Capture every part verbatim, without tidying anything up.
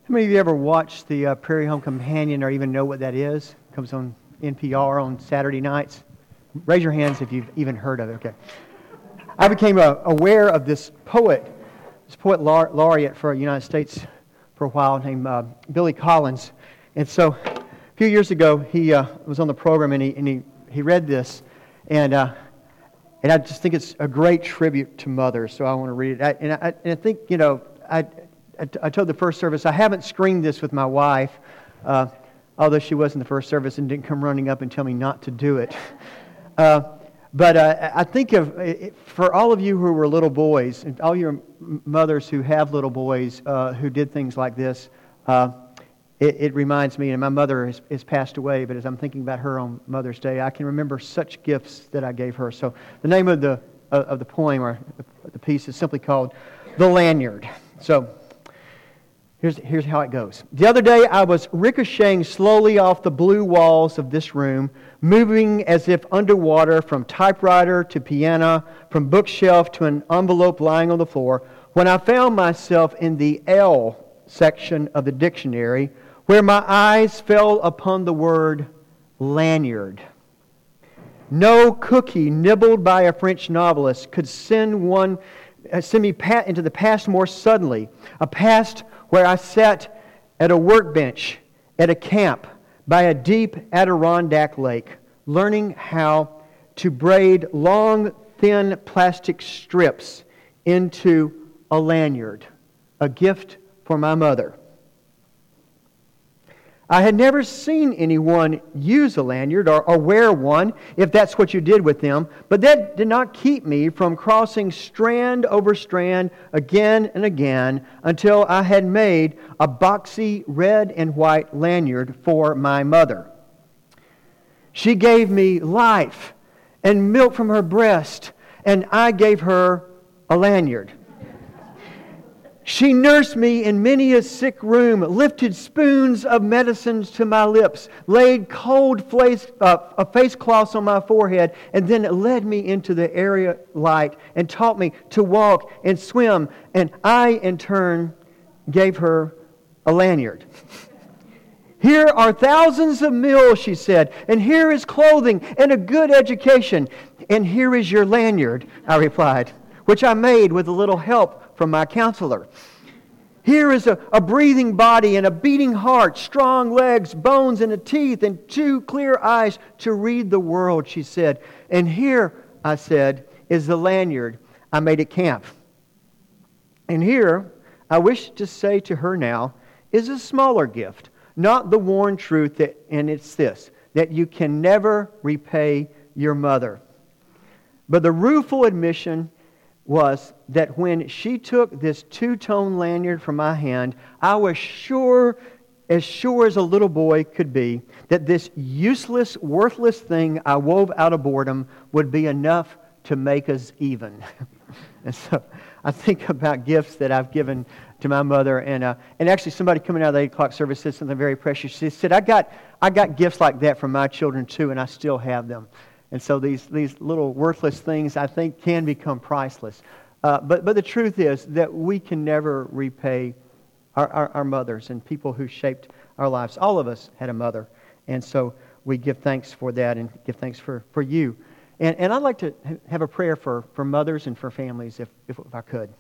How many of you ever watched the uh, Prairie Home Companion or even know what that is? It comes on N P R on Saturday nights. Raise your hands if you've even heard of it. Okay. I became uh, aware of this poet, this poet laureate for the United States for a while named uh, Billy Collins. And so a few years ago, he uh, was on the program and he and he, he read this. And uh, and I just think it's a great tribute to mothers. So I want to read it. I, and, I, and I think, you know, I... I told the first service, I haven't screened this with my wife, uh, although she was in the first service and didn't come running up and tell me not to do it. Uh, but uh, I think of, for all of you who were little boys, and all your mothers who have little boys uh, who did things like this, uh, it, it reminds me, and my mother has, has passed away, but as I'm thinking about her on Mother's Day, I can remember such gifts that I gave her. So the name of the, uh, of the poem or the piece is simply called The Lanyard. So, Here's, here's how it goes. The other day I was ricocheting slowly off the blue walls of this room, moving as if underwater from typewriter to piano, from bookshelf to an envelope lying on the floor, when I found myself in the L section of the dictionary, where my eyes fell upon the word lanyard. No cookie nibbled by a French novelist could send one uh, send me pat into the past more suddenly, a past where I sat at a workbench at a camp by a deep Adirondack lake, learning how to braid long, thin plastic strips into a lanyard, a gift for my mother. I had never seen anyone use a lanyard or, or wear one, if that's what you did with them, but that did not keep me from crossing strand over strand again and again until I had made a boxy red and white lanyard for my mother. She gave me life and milk from her breast, and I gave her a lanyard. She nursed me in many a sick room, lifted spoons of medicines to my lips, laid cold face, uh, face cloths on my forehead, and then led me into the area light and taught me to walk and swim. And I, in turn, gave her a lanyard. Here are thousands of meals, she said, and here is clothing and a good education. And here is your lanyard, I replied, which I made with a little help from my counselor. Here is a, a breathing body and a beating heart, strong legs, bones and a teeth, and two clear eyes to read the world, she said. And here, I said, is the lanyard I made at camp. And here, I wish to say to her now, is a smaller gift, not the worn truth, that, and it's this, that you can never repay your mother. But the rueful admission was that when she took this two-tone lanyard from my hand, I was sure, as sure as a little boy could be, that this useless, worthless thing I wove out of boredom would be enough to make us even. And so I think about gifts that I've given to my mother, and uh, and actually somebody coming out of the eight o'clock service said something very precious. She said, I got I got gifts like that from my children too, and I still have them. And so these, these little worthless things, I think, can become priceless. Uh, but, but the truth is that we can never repay our, our, our mothers and people who shaped our lives. All of us had a mother. And so we give thanks for that and give thanks for, for you. And, and I'd like to have a prayer for, for mothers and for families, if, if, if I could.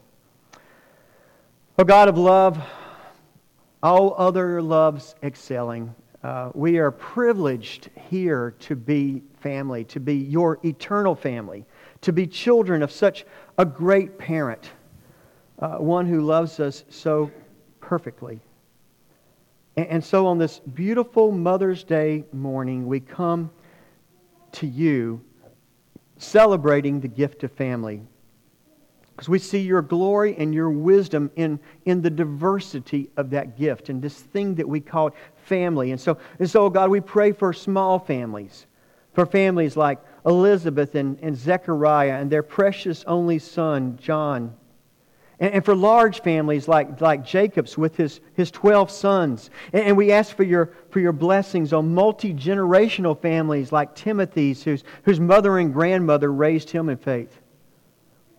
Oh God of love, all other loves excelling, Uh, we are privileged here to be family, to be your eternal family, to be children of such a great parent, uh, one who loves us so perfectly. And, and so on this beautiful Mother's Day morning, we come to you celebrating the gift of family. Because we see your glory and your wisdom in, in the diversity of that gift and this thing that we call family. And so, and so, God, we pray for small families, for families like Elizabeth and, and Zechariah and their precious only son, John. And, and for large families like, like Jacob's with his, his twelve sons. And, and we ask for your, for your blessings on multi-generational families like Timothy's, whose, whose mother and grandmother raised him in faith.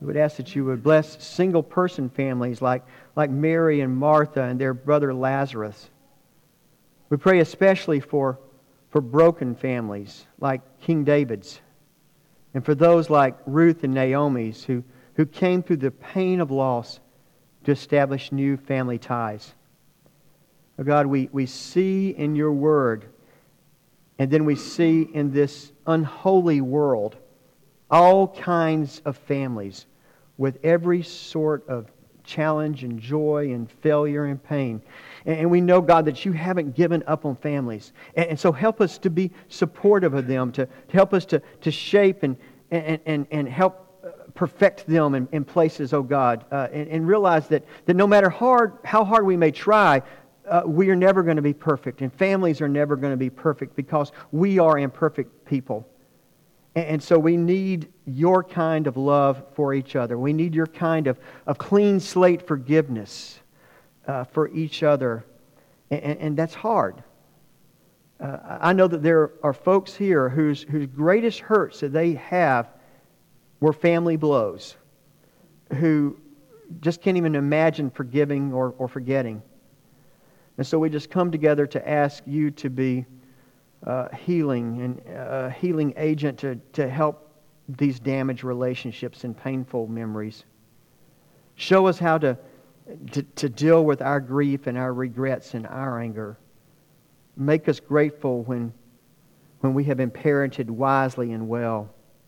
We would ask that you would bless single-person families like, like Mary and Martha and their brother Lazarus. We pray especially for, for broken families like King David's, and for those like Ruth and Naomi's who, who came through the pain of loss to establish new family ties. Oh God, we, we see in your word, and then we see in this unholy world all kinds of families with every sort of challenge and joy and failure and pain. And, and we know, God, that you haven't given up on families. And, and so help us to be supportive of them, to, to help us to, to shape and, and, and, and help perfect them in, in places, oh God, uh, and, and realize that, that no matter hard how hard we may try, uh, we are never going to be perfect, and families are never going to be perfect because we are imperfect people. And, and so we need your kind of love for each other. We need your kind of, of clean slate forgiveness uh, for each other, and, and, and that's hard. Uh, I know that there are folks here whose, whose greatest hurts that they have were family blows, who just can't even imagine forgiving or, or forgetting. And so we just come together to ask you to be uh, healing and a healing agent to, to help these damaged relationships and painful memories. Show us how to, to, to deal with our grief and our regrets and our anger. Make us grateful when, when we have been parented wisely and well.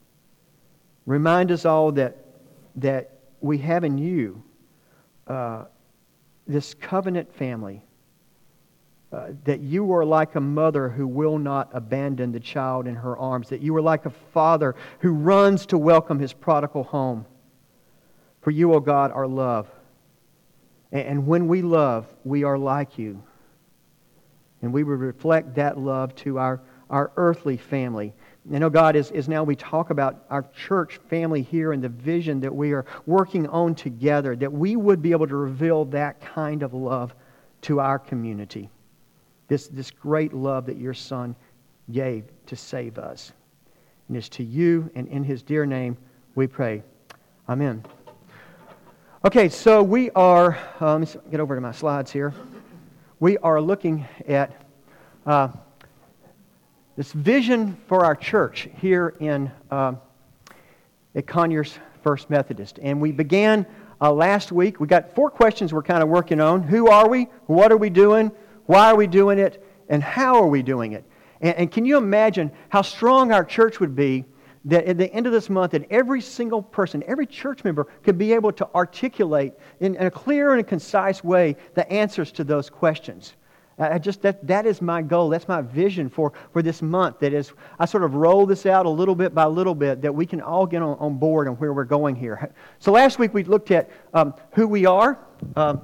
Remind us all that, that we have in you uh, this covenant family, uh, that you are like a mother who will not abandon the child in her arms, that you are like a father who runs to welcome his prodigal home. For you, O God, are love. And, and when we love, we are like you. And we will reflect that love to our, our earthly family. And oh God, as, as now we talk about our church family here and the vision that we are working on together, that we would be able to reveal that kind of love to our community. This, this great love that your Son gave to save us. And it's to you and in His dear name we pray. Amen. Okay, so we are, uh, let me get over to my slides here. We are looking at Uh, this vision for our church here in uh, at Conyers First Methodist. And we began uh, last week. We got four questions we're kind of working on. Who are we? What are we doing? Why are we doing it? And how are we doing it? And, and can you imagine how strong our church would be that at the end of this month that every single person, every church member could be able to articulate in, in a clear and a concise way the answers to those questions? I just that that is my goal. That's my vision for, for this month. That is, I sort of roll this out a little bit by little bit, that we can all get on, on board on where we're going here. So last week we looked at um, who we are, um,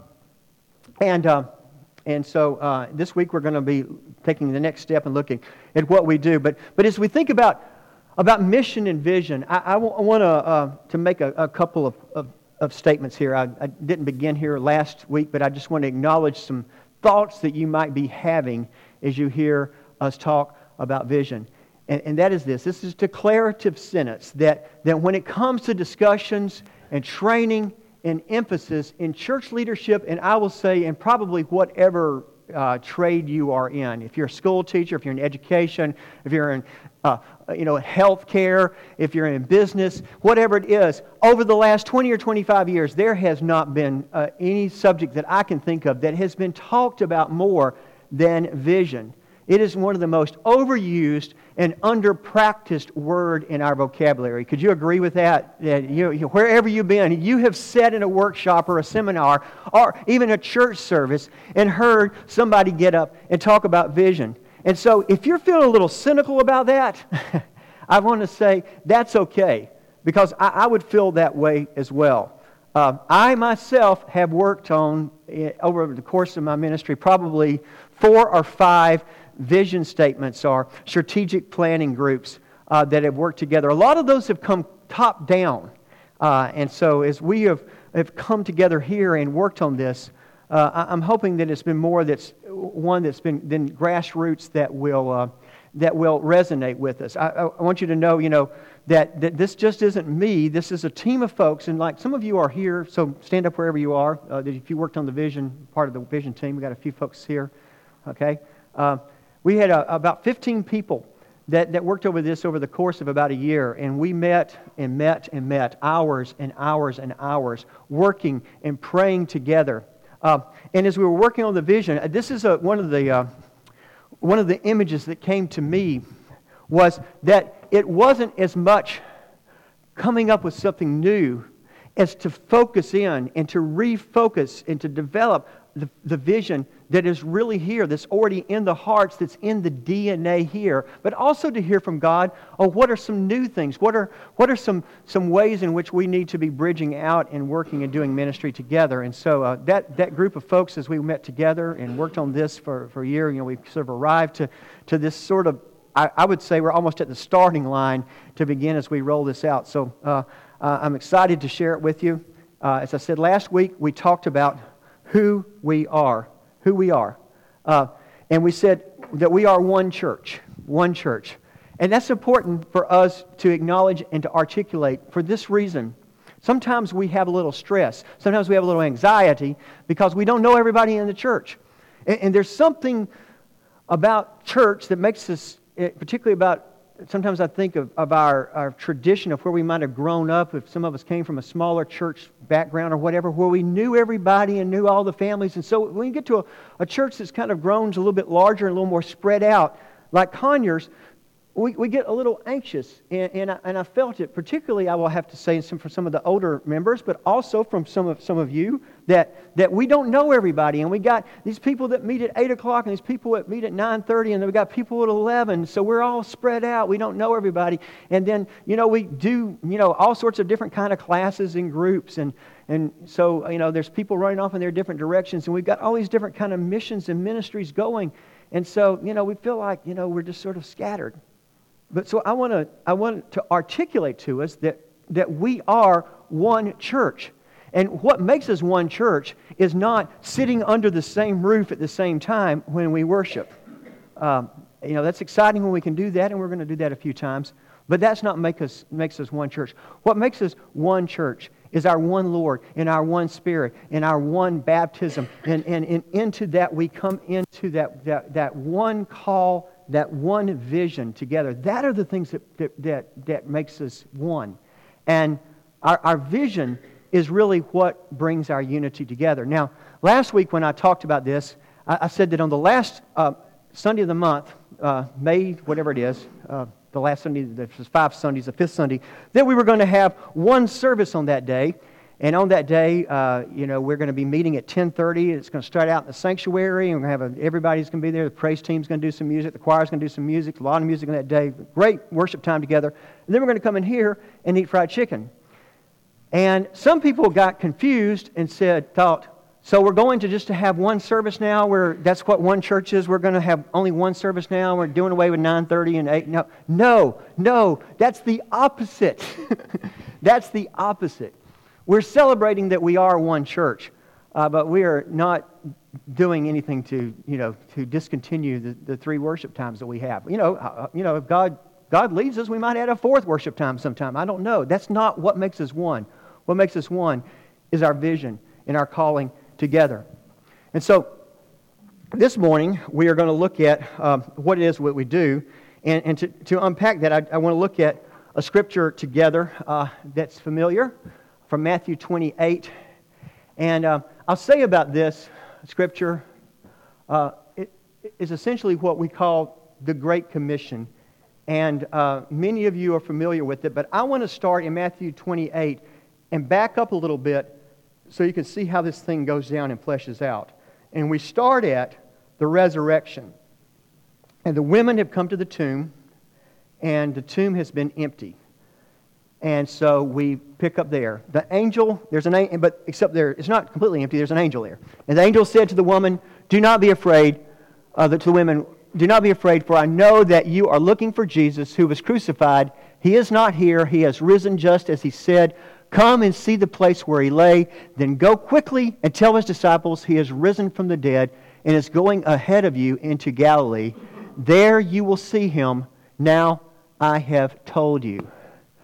and uh, and so uh, this week we're going to be taking the next step and looking at what we do. But but as we think about about mission and vision, I, I, w- I want to uh, to make a, a couple of, of, of statements here. I, I didn't begin here last week, but I just want to acknowledge some thoughts that you might be having as you hear us talk about vision. And, and that is this. This is a declarative sentence that, that when it comes to discussions and training and emphasis in church leadership, and I will say in probably whatever uh, trade you are in, if you're a school teacher, if you're in education, if you're in uh, you know, healthcare, if you're in business, whatever it is, over the last twenty or twenty-five years, there has not been uh, any subject that I can think of that has been talked about more than vision. It is one of the most overused and under-practiced word in our vocabulary. Could you agree with that? That you, you, wherever you've been, you have sat in a workshop or a seminar or even a church service and heard somebody get up and talk about vision. And so if you're feeling a little cynical about that, I want to say that's okay, because I, I would feel that way as well. Uh, I myself have worked on, uh, over the course of my ministry, probably four or five vision statements or strategic planning groups uh, that have worked together. A lot of those have come top down. Uh, and so as we have, have come together here and worked on this, uh, I'm hoping that it's been more that's one that's been, been grassroots that will uh, that will resonate with us. I, I want you to know, you know, that, that this just isn't me. This is a team of folks, and like some of you are here, so stand up wherever you are. Uh, if you worked on the vision, part of the vision team, we got a few folks here. Okay, uh, we had uh, about fifteen people that, that worked over this over the course of about a year, and we met and met and met hours and hours and hours working and praying together. Uh, and as we were working on the vision, uh, this is a, one of the uh, one of the images that came to me was that it wasn't as much coming up with something new as to focus in and to refocus and to develop the, the vision that is really here, that's already in the hearts, that's in the D N A here, but also to hear from God, oh, what are some new things? What are what are some, some ways in which we need to be bridging out and working and doing ministry together? And so uh, that, that group of folks, as we met together and worked on this for, for a year, you know, we sort of arrived to, to this sort of, I, I would say we're almost at the starting line to begin as we roll this out. So uh, uh, I'm excited to share it with you. Uh, as I said last week, we talked about who we are. Who we are. Uh, and we said that we are one church. One church. And that's important for us to acknowledge and to articulate for this reason. Sometimes we have a little stress. Sometimes we have a little anxiety because we don't know everybody in the church. And, and there's something about church that makes us, particularly about, sometimes I think of, of our, our tradition of where we might have grown up, if some of us came from a smaller church background or whatever, where we knew everybody and knew all the families. And so when you get to a, a church that's kind of grown a little bit larger and a little more spread out, like Conyers, we, we get a little anxious. And, and, I, and I felt it, particularly, I will have to say, some, for some of the older members, but also from some of some of you, that, that we don't know everybody. And we got these people that meet at eight o'clock and these people that meet at nine thirty, and then we got people at eleven. So we're all spread out. We don't know everybody. And then, you know, we do, you know, all sorts of different kind of classes and groups. And, and so, you know, there's people running off in their different directions. And we've got all these different kind of missions and ministries going. And so, you know, we feel like, you know, we're just sort of scattered. But so I want to I want to articulate to us that, that we are one church. And what makes us one church is not sitting under the same roof at the same time when we worship. Um, you know, that's exciting when we can do that, and we're going to do that a few times. But that's not make us makes us one church. What makes us one church is our one Lord and our one Spirit and our one baptism. And, and, and into that we come into that, that, that one call, that one vision together. That are the things that that, that, that makes us one. And our, our vision is really what brings our unity together. Now, last week when I talked about this, I, I said that on the last uh, Sunday of the month, uh, May, whatever it is, uh, the last Sunday, there's five Sundays, the fifth Sunday, that we were going to have one service on that day. And on that day, uh, you know, we're going to be meeting at ten thirty. It's going to start out in the sanctuary, and we're going to have a, everybody's going to be there. The praise team's going to do some music. The choir's going to do some music. A lot of music on that day. Great worship time together. And then we're going to come in here and eat fried chicken. And some people got confused and said, thought, so we're going to just to have one service now, where that's what one church is. We're going to have only one service now. We're doing away with nine thirty and eight. No, no, no. That's the opposite. That's the opposite. We're celebrating that we are one church, uh, but we are not doing anything to, you know, to discontinue the, the three worship times that we have. You know, uh, you know, if God God leads us, we might add a fourth worship time sometime. I don't know. That's not what makes us one. What makes us one is our vision and our calling together. And so this morning we are going to look at um, what it is what we do, and, and to, to unpack that, I, I want to look at a scripture together uh, that's familiar from Matthew twenty-eight. And uh, I'll say about this scripture, uh, it is essentially what we call the Great Commission. And uh, many of you are familiar with it, but I want to start in Matthew twenty-eight and back up a little bit so you can see how this thing goes down and fleshes out. And we start at the resurrection. And the women have come to the tomb, and the tomb has been empty. And so we pick up there. The angel, there's an angel, but except there, it's not completely empty, there's an angel there. And the angel said to the woman, do not be afraid, uh, to the women, do not be afraid, for I know that you are looking for Jesus who was crucified. He is not here, he has risen just as he said. Come and see the place where he lay. Then go quickly and tell his disciples he has risen from the dead and is going ahead of you into Galilee. There you will see him. Now I have told you.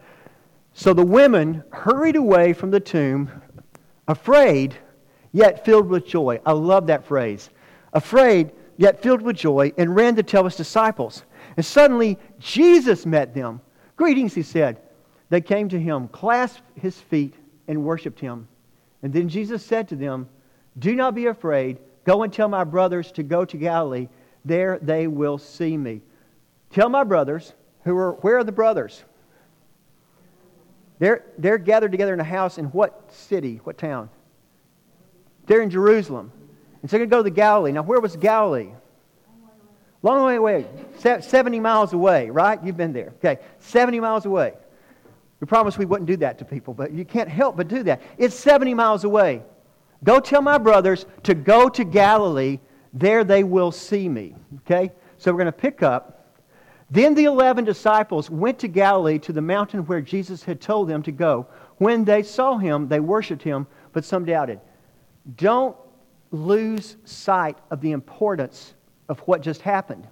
So the women hurried away from the tomb, afraid, yet filled with joy. I love that phrase. Afraid, yet filled with joy, and ran to tell his disciples. And suddenly Jesus met them. Greetings, he said. They came to him, clasped his feet, and worshipped him. And then Jesus said to them, do not be afraid. Go and tell my brothers to go to Galilee. There they will see me. Tell my brothers, who are, where are the brothers? They're, they're gathered together in a house in what city, what town? They're in Jerusalem. And so they're going to go to the Galilee. Now, where was Galilee? Long way away. seventy miles away, right? You've been there. Okay, seventy miles away. We promised we wouldn't do that to people, but you can't help but do that. It's seventy miles away. Go tell my brothers to go to Galilee. There they will see me. Okay? So we're going to pick up. Then the eleven disciples went to Galilee, to the mountain where Jesus had told them to go. When they saw him, they worshipped him, but some doubted. Don't lose sight of the importance of what just happened.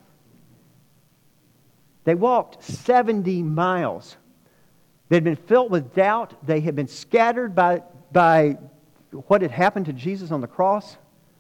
They walked seventy miles. They had been filled with doubt. They had been scattered by, by what had happened to Jesus on the cross.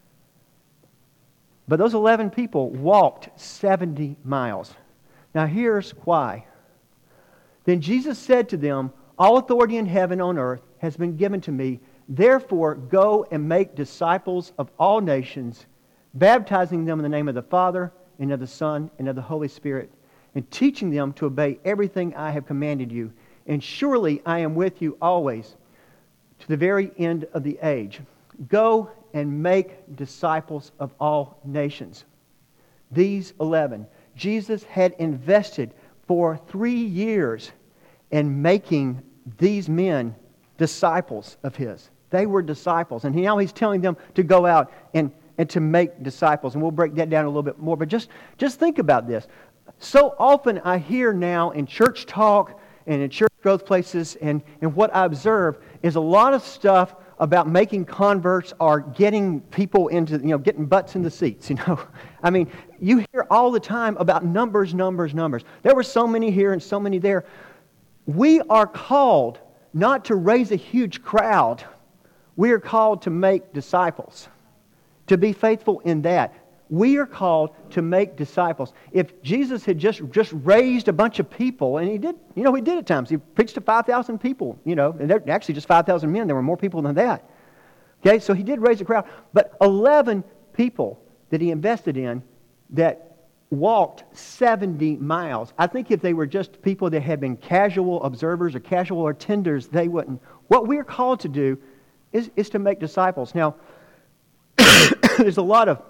But those eleven people walked seventy miles. Now here's why. Then Jesus said to them, all authority in heaven and on earth has been given to me. Therefore, go and make disciples of all nations, baptizing them in the name of the Father, and of the Son, and of the Holy Spirit, and teaching them to obey everything I have commanded you. And surely I am with you always, to the very end of the age. Go and make disciples of all nations. These eleven. Jesus had invested for three years in making these men disciples of His. They were disciples. And now He's telling them to go out and, and to make disciples. And we'll break that down a little bit more. But just, just think about this. So often I hear now in church talk and in church growth places, and, and what I observe is a lot of stuff about making converts or getting people into, you know, getting butts in the seats, you know. I mean, you hear all the time about numbers, numbers, numbers. There were so many here and so many there. We are called not to raise a huge crowd. We are called to make disciples, to be faithful in that. We are called to make disciples. If Jesus had just, just raised a bunch of people, and He did, you know, He did at times. He preached to five thousand people, you know, and they're actually just five thousand men. There were more people than that. Okay, so He did raise a crowd. But eleven people that He invested in that walked seventy miles. I think if they were just people that had been casual observers or casual attenders, they wouldn't. What we're called to do is, is to make disciples. Now, there's a lot of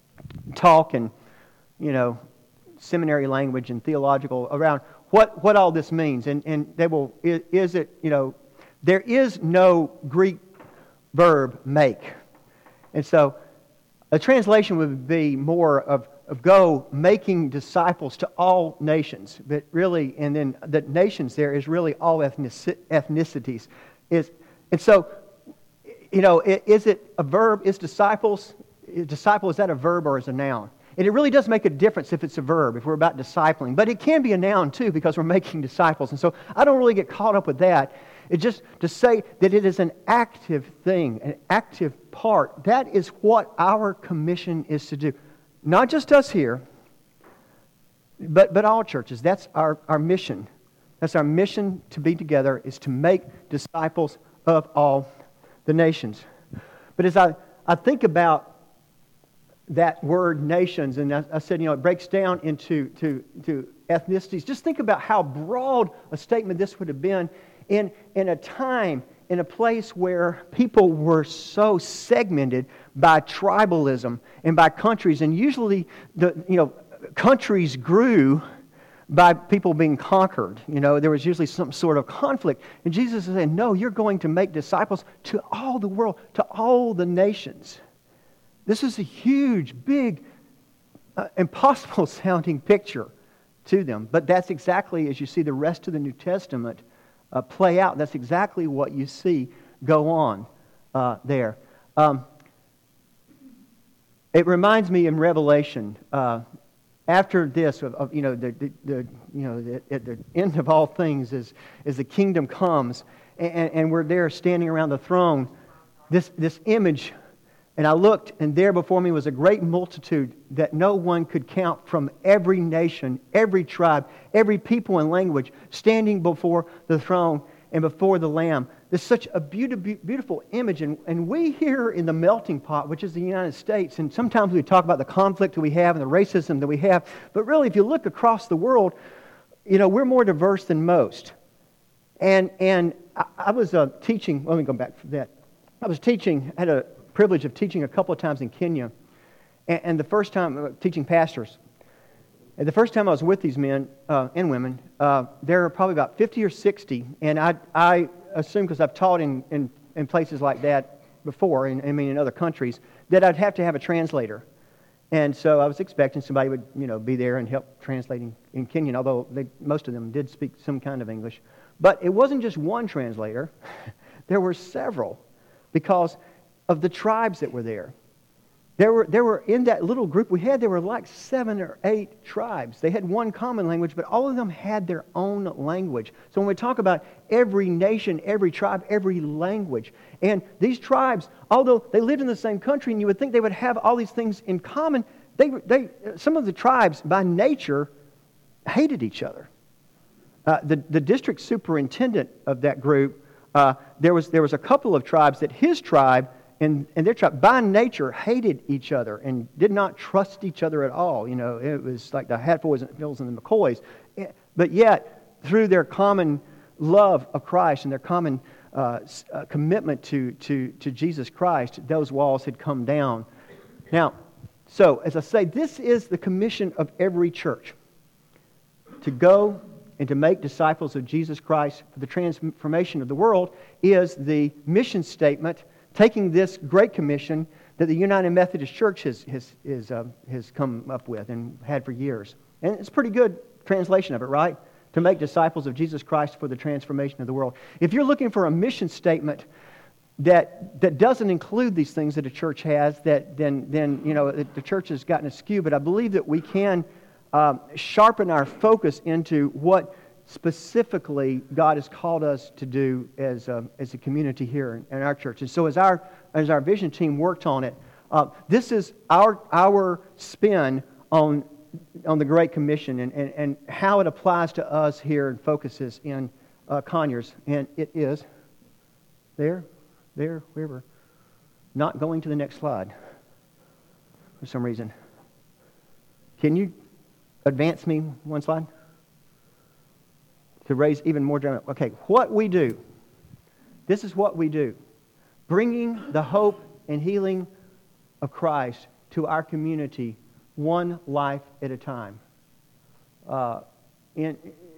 talk and, you know, seminary language and theological around what, what all this means. And, and they will, is, is it, you know, there is no Greek verb make. And so a translation would be more of, of go making disciples to all nations. But really, and then the nations there is really all ethnic, ethnicities. Is, and so, you know, is it a verb? Is disciples... Disciple, is that a verb or is a noun? And it really does make a difference if it's a verb, if we're about discipling. But it can be a noun too, because we're making disciples. And so I don't really get caught up with that. It's just to say that it is an active thing, an active part. That is what our commission is to do. Not just us here, but, but all churches. That's our, our mission. That's our mission to be together, is to make disciples of all the nations. But as I, I think about that word nations, and I, I said, you know, it breaks down into to, to ethnicities. Just think about how broad a statement this would have been in, in a time, in a place where people were so segmented by tribalism and by countries. And usually, the you know, countries grew by people being conquered. You know, there was usually some sort of conflict. And Jesus is saying, no, you're going to make disciples to all the world, to all the nations. This is a huge, big, uh, impossible sounding picture to them. But that's exactly, as you see the rest of the New Testament uh, play out, that's exactly what you see go on uh, there. Um, it reminds me in Revelation, uh, after this, of, of you know, the, the, the you know, the, at the end of all things, is is the kingdom comes, and, and we're there standing around the throne. This this image, and I looked, and there before me was a great multitude that no one could count, from every nation, every tribe, every people and language, standing before the throne and before the Lamb. There's such a beautiful, beautiful image, and, and we here in the melting pot, which is the United States, and sometimes we talk about the conflict that we have and the racism that we have, but really if you look across the world, you know, we're more diverse than most. And and I, I was uh, teaching, let me go back for that. I was teaching, I had a privilege of teaching a couple of times in Kenya, and, and the first time, uh, teaching pastors, and the first time I was with these men uh, and women, uh, there were probably about fifty or sixty, and I I assume, because I've taught in, in, in places like that before, in, I mean in other countries, that I'd have to have a translator. And so I was expecting somebody would, you know, be there and help translating in Kenyan, although they, most of them did speak some kind of English. But it wasn't just one translator. There were several, because of the tribes that were there. There were, there were in that little group we had, there were like seven or eight tribes. They had one common language, but all of them had their own language. So when we talk about every nation, every tribe, every language, and these tribes, although they lived in the same country, and you would think they would have all these things in common, they, they, some of the tribes, by nature, hated each other. Uh, the, the district superintendent of that group, uh, there was, there was a couple of tribes that his tribe And, and their tribe, by nature, hated each other and did not trust each other at all. You know, it was like the Hatfields and the McCoys. But yet, through their common love of Christ and their common uh, uh, commitment to, to, to Jesus Christ, those walls had come down. Now, so, as I say, this is the commission of every church. To go and to make disciples of Jesus Christ for the transformation of the world is the mission statement, taking this great commission that the United Methodist Church has has is, uh, has come up with and had for years. And it's a pretty good translation of it, right? To make disciples of Jesus Christ for the transformation of the world. If you're looking for a mission statement that that doesn't include these things that a church has, that then then you know the church has gotten askew. But I believe that we can um, sharpen our focus into what specifically God has called us to do as a, as a community here in, in our church. And so as our as our vision team worked on it, uh, this is our our spin on on the Great Commission and, and, and how it applies to us here and focuses in uh, Conyers. And it is there, there, wherever. Not going to the next slide for some reason. Can you advance me one slide? To raise even more drama. Okay, what we do. This is what we do. Bringing the hope and healing of Christ to our community one life at a time. Uh, and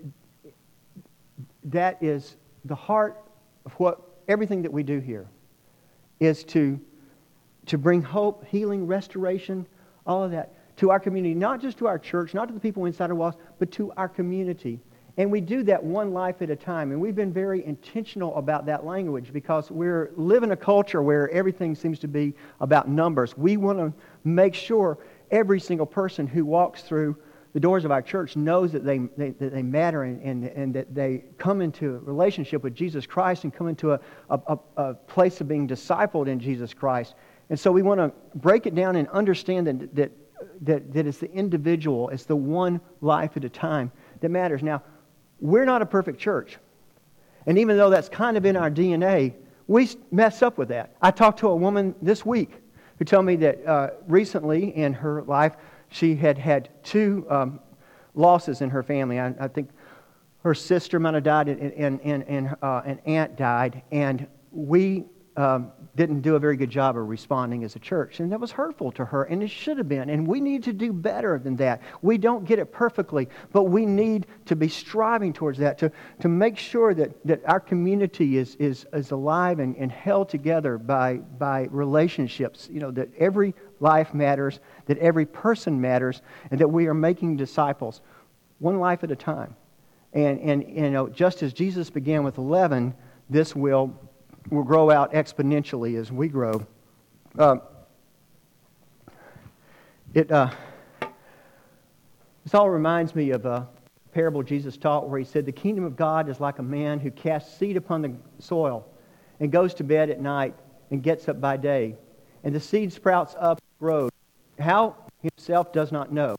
that is the heart of what everything that we do here is to, to bring hope, healing, restoration, all of that to our community, not just to our church, not to the people inside our walls, but to our community. And we do that one life at a time. And we've been very intentional about that language because we're living a culture where everything seems to be about numbers. We want to make sure every single person who walks through the doors of our church knows that they, they, that they matter and, and, and that they come into a relationship with Jesus Christ and come into a, a, a place of being discipled in Jesus Christ. And so we want to break it down and understand that, that, that, that it's the individual, it's the one life at a time that matters. Now, we're not a perfect church. And even though that's kind of in our D N A, we mess up with that. I talked to a woman this week who told me that uh, recently in her life, she had had two um, losses in her family. I, I think her sister might have died and, and, and, and uh, an aunt died. And we um, didn't do a very good job of responding as a church. And that was hurtful to her, and it should have been. And we need to do better than that. We don't get it perfectly, but we need to be striving towards that, to, to make sure that, that our community is, is, is alive and, and held together by, by relationships, you know, that every life matters, that every person matters, and that we are making disciples one life at a time. And, and you know, just as Jesus began with eleven, this will will grow out exponentially as we grow. Uh, it uh, This all reminds me of a parable Jesus taught where he said, the kingdom of God is like a man who casts seed upon the soil and goes to bed at night and gets up by day. And the seed sprouts up and grows. How? Himself does not know.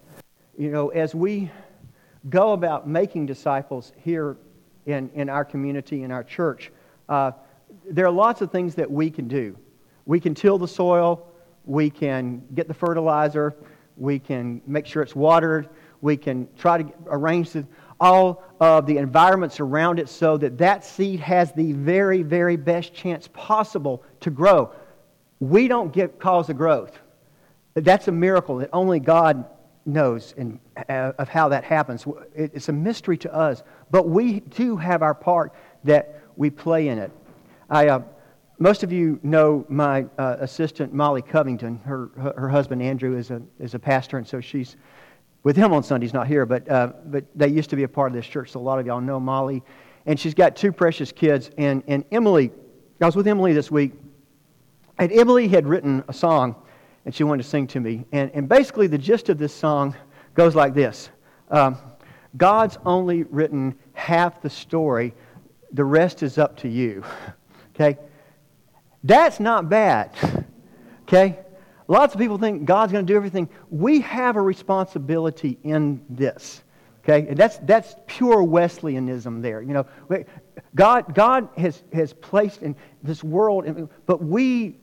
You know, as we go about making disciples here in, in our community, in our church, uh, there are lots of things that we can do. We can till the soil. We can get the fertilizer. We can make sure it's watered. We can try to arrange the, all of the environments around it so that that seed has the very, very best chance possible to grow. We don't get cause of growth. That's a miracle that only God knows and uh, of how that happens. It's a mystery to us, but we do have our part that we play in it. I, uh, most of you know my uh, assistant Molly Covington. Her, her her husband Andrew is a is a pastor, and so she's with him on Sundays. Not here, but uh, but they used to be a part of this church. So a lot of y'all know Molly, and she's got two precious kids. And and Emily, I was with Emily this week, and Emily had written a song, and she wanted to sing to me. And and basically the gist of this song goes like this: um, God's only written half the story. The rest is up to you. Okay? That's not bad. Okay? Lots of people think God's going to do everything. We have a responsibility in this. Okay? And that's that's pure Wesleyanism there. You know, God God has has placed in this world, but we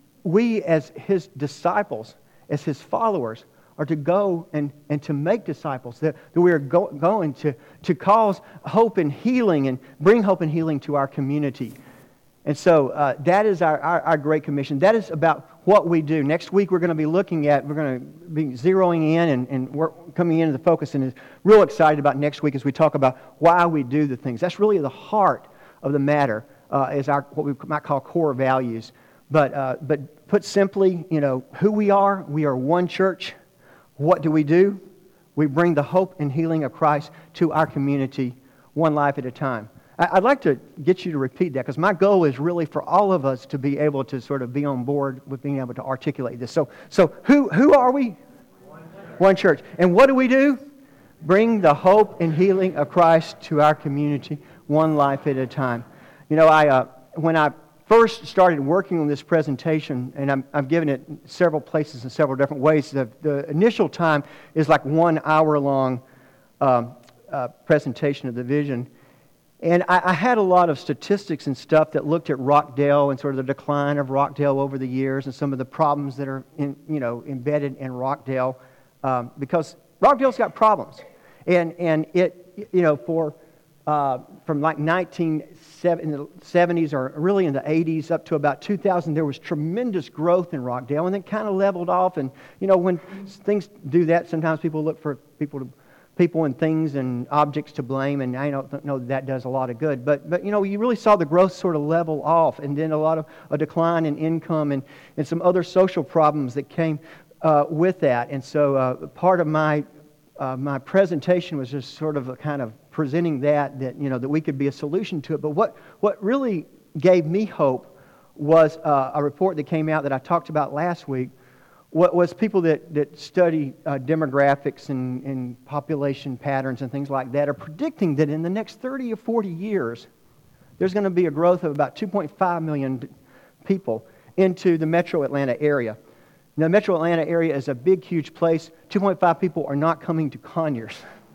we as His disciples, as His followers, are to go and, and to make disciples, that, that we are go, going to, to cause hope and healing and bring hope and healing to our community. And so uh, that is our, our, our Great Commission. That is about what we do. Next week we're going to be looking at, we're going to be zeroing in and, and we're coming into the focus, and is real excited about next week as we talk about why we do the things. That's really the heart of the matter, uh, is our what we might call core values. But uh, but put simply, you know, who we are, we are one church. What do we do? We bring the hope and healing of Christ to our community, one life at a time. I'd like to get you to repeat that, because my goal is really for all of us to be able to sort of be on board with being able to articulate this. So, so who who are we? One church. One church. And what do we do? Bring the hope and healing of Christ to our community, one life at a time. You know, I uh, when I first started working on this presentation, and I'm, I've given it several places in several different ways. The, the initial time is like one hour long um, uh, presentation of the vision. And I, I had a lot of statistics and stuff that looked at Rockdale and sort of the decline of Rockdale over the years and some of the problems that are in, you know, embedded in Rockdale, um, because Rockdale's got problems. And, and it, you know, for... Uh, from like nineteen seventies or really in the eighties up to about two thousand, there was tremendous growth in Rockdale, and then kind of leveled off. And you know, when things do that, sometimes people look for people to, people and things and objects to blame, and I don't know that that does a lot of good. But but you know, you really saw the growth sort of level off, and then a lot of a decline in income and and some other social problems that came uh, with that. And so uh, part of my uh, my presentation was just sort of a kind of presenting that, that you know, that we could be a solution to it. But what, what really gave me hope was uh, a report that came out that I talked about last week. What was people that, that study uh, demographics and, and population patterns and things like that are predicting that in the next thirty or forty years, there's going to be a growth of about two point five million people into the metro Atlanta area. Now, the metro Atlanta area is a big, huge place. two point five people are not coming to Conyers.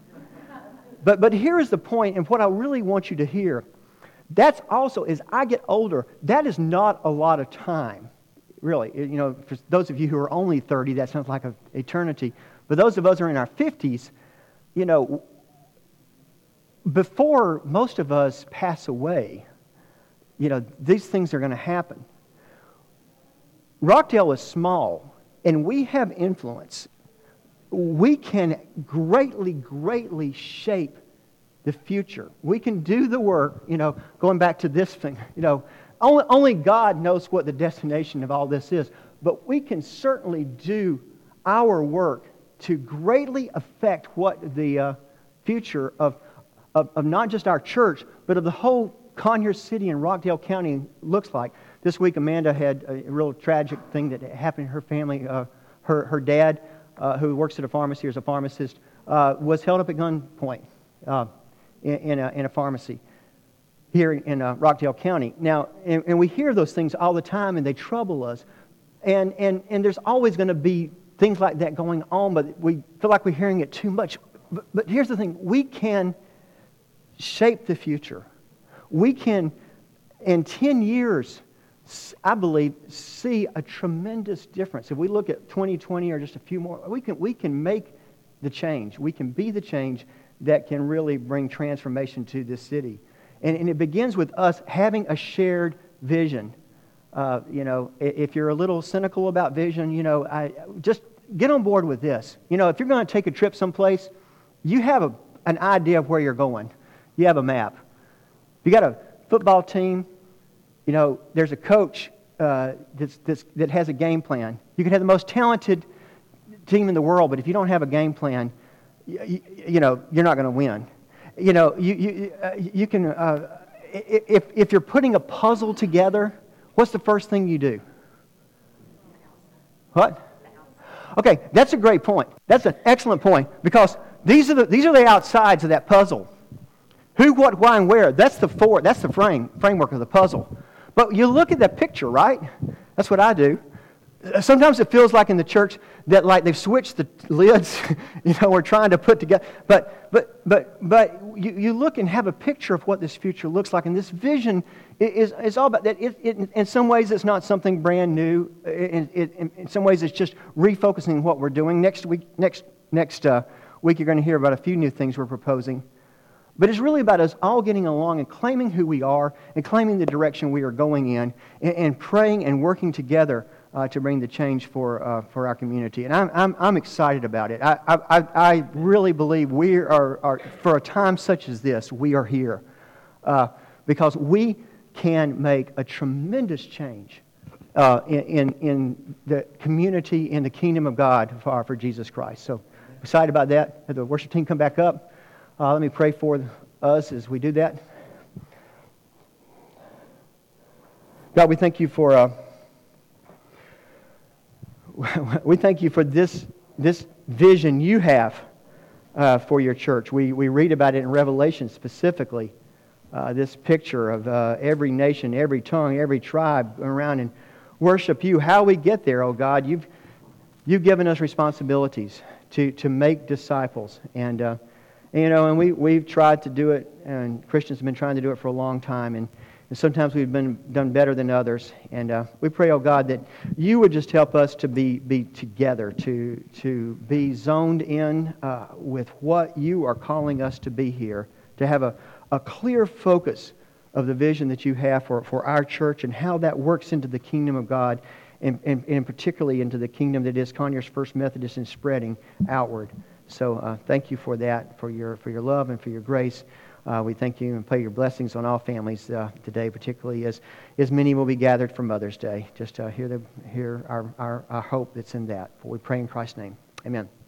But but here is the point, and what I really want you to hear. That's also, as I get older, that is not a lot of time, really. You know, for those of you who are only thirty, that sounds like an eternity. But those of us who are in our fifties, you know, before most of us pass away, you know, these things are going to happen. Rockdale is small, and we have influence. We can greatly, greatly shape the future. We can do the work, you know, going back to this thing, you know, only, only God knows what the destination of all this is, but we can certainly do our work to greatly affect what the uh, future of, of, of not just our church, but of the whole Conyers City and Rockdale County looks like. This week, Amanda had a real tragic thing that happened in her family. Uh, her, her dad uh, who works at a pharmacy or is a pharmacist, uh, was held up at gunpoint uh, in, in, a, in a pharmacy here in uh, Rockdale County. Now, and, and we hear those things all the time, and they trouble us. And and and there's always going to be things like that going on, but we feel like we're hearing it too much. But, but here's the thing: we can shape the future. We can, in ten years, I believe, see a tremendous difference. If we look at twenty twenty or just a few more, we can we can make the change. We can be the change that can really bring transformation to this city. And, and it begins with us having a shared vision. Uh, you know, if you're a little cynical about vision, you know, I just get on board with this. You know, if you're going to take a trip someplace, you have a, an idea of where you're going. You have a map. You got a football team. You know, there's a coach uh, that's, that's, that has a game plan. You can have the most talented team in the world, but if you don't have a game plan, you, you know, you're not going to win. You know, you you uh, you can uh, if if you're putting a puzzle together. What's the first thing you do? What? Okay, that's a great point. That's an excellent point, because these are the these are the outsides of that puzzle. Who, what, why, and where. That's the for, That's the frame framework of the puzzle. But you look at that picture, right? That's what I do. Sometimes it feels like in the church that like they've switched the lids. You know, we're trying to put together. But but but but you, you look and have a picture of what this future looks like, and this vision is is all about that. It, it, in some ways, it's not something brand new. In, in, in some ways, it's just refocusing what we're doing. Next week, next next uh, week, you're going to hear about a few new things we're proposing. But it's really about us all getting along and claiming who we are and claiming the direction we are going in, and, and praying and working together uh, to bring the change for uh, for our community. And I'm I'm I'm excited about it. I I I really believe we are, are for a time such as this, we are here uh, because we can make a tremendous change uh, in, in in the community, in the kingdom of God for for Jesus Christ. So excited about that. Have the worship team come back up. Uh, let me pray for us as we do that. God, we thank you for uh, we thank you for this this vision you have uh, for your church. We we read about it in Revelation specifically. Uh, this picture of uh, every nation, every tongue, every tribe around and worship you. How we get there, oh God, you've you've given us responsibilities to to make disciples. And uh, You know, and we, we've tried to do it, and Christians have been trying to do it for a long time, and, and sometimes we've been done better than others. And uh, we pray, oh God, that you would just help us to be, be together, to, to be zoned in uh, with what you are calling us to be here, to have a, a clear focus of the vision that you have for, for our church and how that works into the kingdom of God, and, and, and particularly into the kingdom that is Conyers First Methodist and spreading outward. So uh, thank you for that, for your for your love and for your grace. Uh, we thank you and pray your blessings on all families uh, today, particularly as, as many will be gathered for Mother's Day. Just uh, hear the hear our, our, our hope that's in that. For we pray in Christ's name. Amen.